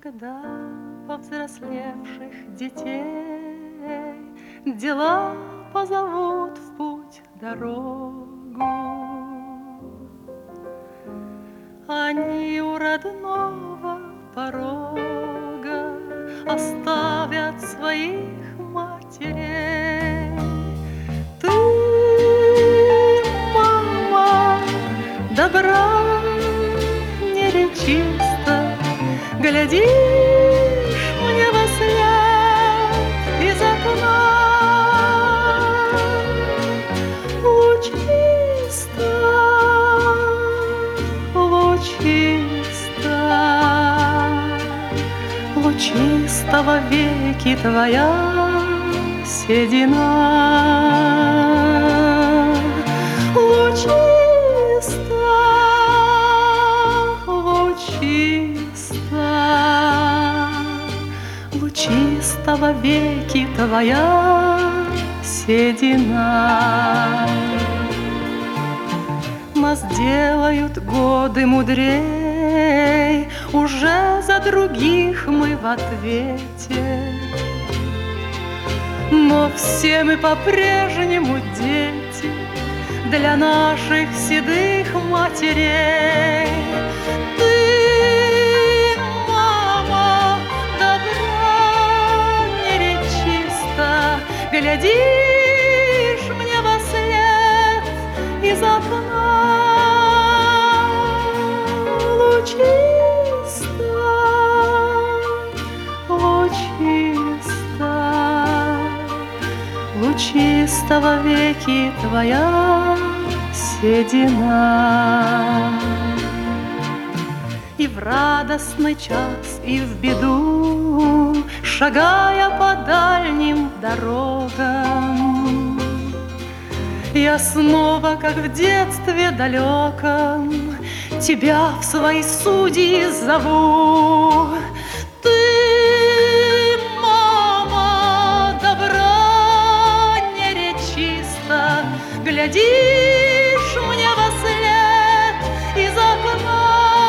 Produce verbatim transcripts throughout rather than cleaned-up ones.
Когда повзрослевших детей дела позовут в путь дорогу, они у родного порога оставят своих матерей. Ты, мама, добра неречисто, глядишь мне вослед из окна. Лучисто, лучисто, лучисто вовеки твоя седина. Лучисто, лучисто, лучисто вовеки твоя седина. Нас делают годы мудрей, уже за других мы в ответе, но все мы по-прежнему дети для наших седых матерей. Ты, мама, добра неречисто, глядишь мне вослед из окна. Лучисто, лучисто, лучисто вовеки твоя седина. И в радостный час, и в беду, шагая по дальним дорогам, я снова, как в детстве далеком, тебя в свои судьи зову. Ты, мама, добра неречисто, глядишь мне вослед из окна.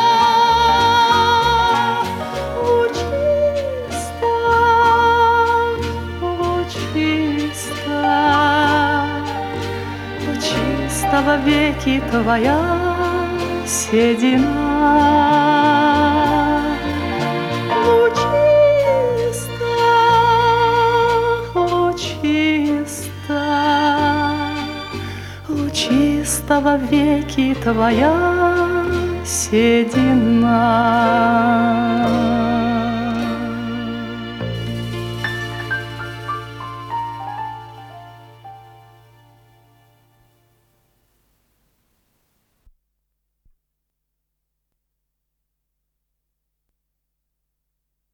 Лучисто, лучисто, лучисто вовеки твоя седина. Лучисто, лучисто, лучисто вовеки твоя седина.